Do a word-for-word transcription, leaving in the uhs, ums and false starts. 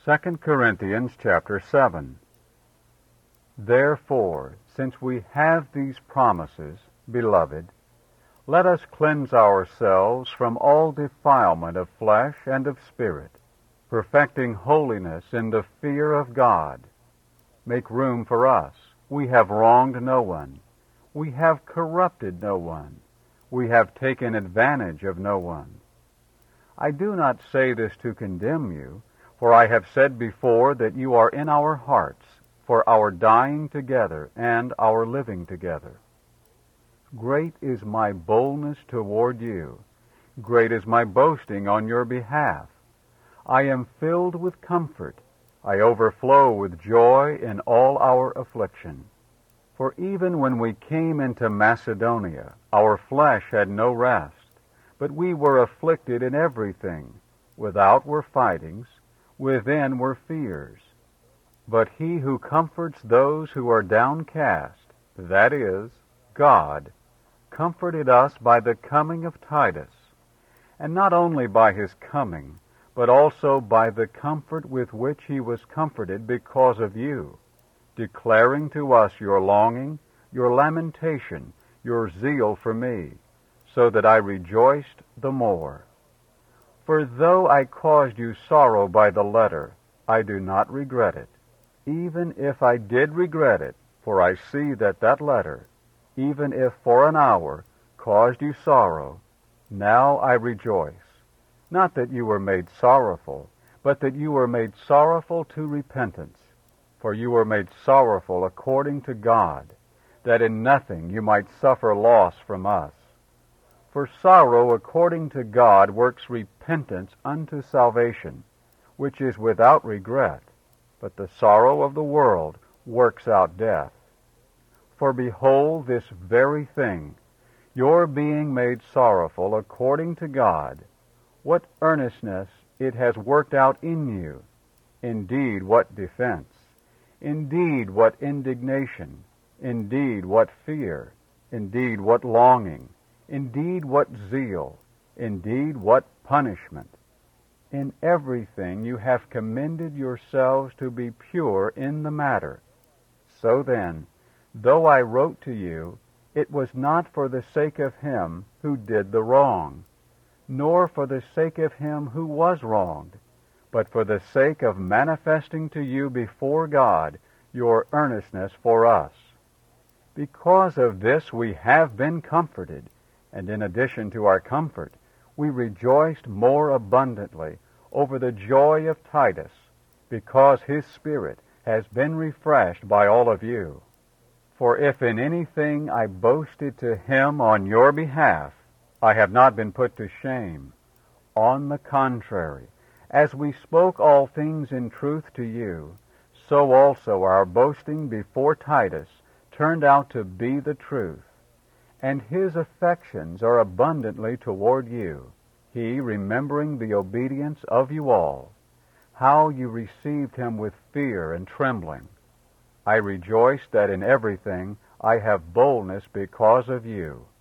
Second Corinthians chapter seven. Therefore, since we have these promises, beloved, let us cleanse ourselves from all defilement of flesh and of spirit, perfecting holiness in the fear of God. Make room for us. We have wronged no one. We have corrupted no one. We have taken advantage of no one. I do not say this to condemn you, for I have said before that you are in our hearts, for our dying together and our living together. Great is my boldness toward you. Great is my boasting on your behalf. I am filled with comfort. I overflow with joy in all our affliction. For even when we came into Macedonia, our flesh had no rest, but we were afflicted in everything. Without were fightings, within were fears. But he who comforts those who are downcast, that is, God, comforted us by the coming of Titus, and not only by his coming, but also by the comfort with which he was comforted because of you, declaring to us your longing, your lamentation, your zeal for me, so that I rejoiced the more. For though I caused you sorrow by the letter, I do not regret it, even if I did regret it, for I see that that letter, even if for an hour, caused you sorrow, now I rejoice. Not that you were made sorrowful, but that you were made sorrowful to repentance. For you were made sorrowful according to God, that in nothing you might suffer loss from us. For sorrow according to God works repentance unto salvation, which is without regret, but the sorrow of the world works out death. For behold this very thing, your being made sorrowful according to God, what earnestness it has worked out in you, indeed what defense, indeed what indignation, indeed what fear, indeed what longing, indeed what zeal, indeed what punishment. In everything you have commended yourselves to be pure in the matter. So then, though I wrote to you, it was not for the sake of him who did the wrong, nor for the sake of him who was wronged, but for the sake of manifesting to you before God your earnestness for us. Because of this we have been comforted, and in addition to our comfort, we rejoiced more abundantly over the joy of Titus, because his spirit has been refreshed by all of you. For if in anything I boasted to him on your behalf, I have not been put to shame. On the contrary, as we spoke all things in truth to you, so also our boasting before Titus turned out to be the truth. And his affections are abundantly toward you, he remembering the obedience of you all, how you received him with fear and trembling. I rejoice that in everything I have boldness because of you.